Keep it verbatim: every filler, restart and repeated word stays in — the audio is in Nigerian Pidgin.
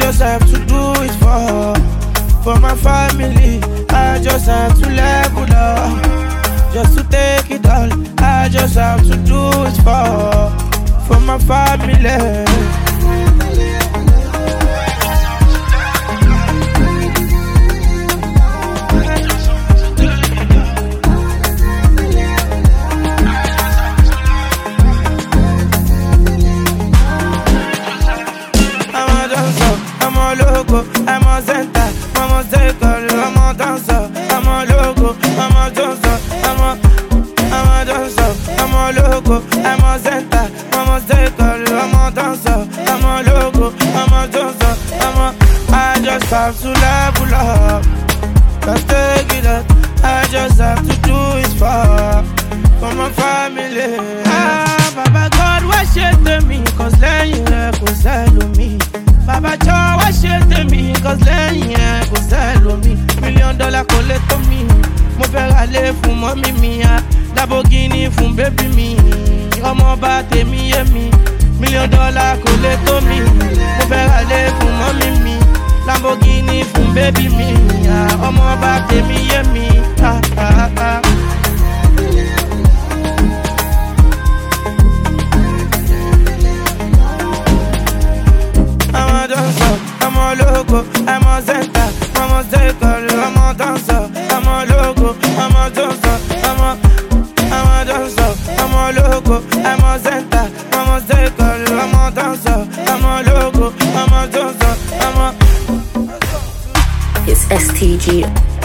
just have to do it for, for my family. I just have to level up, just to take it all. I just have to do it for, for my family. I'm a center, I'm a circle, I'm a dancer, I'm a logo, I'm a dancer, I'm a, I'm a dancer, I'm a logo, I'm a center, I'm a circle, I'm a dancer, I'm a logo, I'm a dancer, I'm a, I just have to level up, just take it up, I just have to do it for, for my family. Ah, Baba God, what shit to me, cause lẹ́yìn rẹ̀ kò sẹ́lòmíì. Baba Joe, wá ṣe tèmi, cause lẹ́yìn ẹ̀ kò sẹ́lòmíì. Million dollar kò lè tó mi, mo fẹ́ ra lé fún mọ́mí mi, Lamborghini fún bébí mi, ọmọ bá tèmi yé mi. Million dollar kò lè tó mi, mo fẹ́ ra lé fún mọ́mí mi, Lamborghini fún bébí mi, ọmọ bá tèmi yé mi. Ah, ah, ah. I'm a logo, I'm a center, I'm a circle, I'm a dancer, I'm a logo, I'm a dancer, I'm a, I'm a dancer, I'm a logo, I'm a center, I'm a circle, I'm a dancer, I'm a logo, I'm a dancer, I'm a. It's S T G.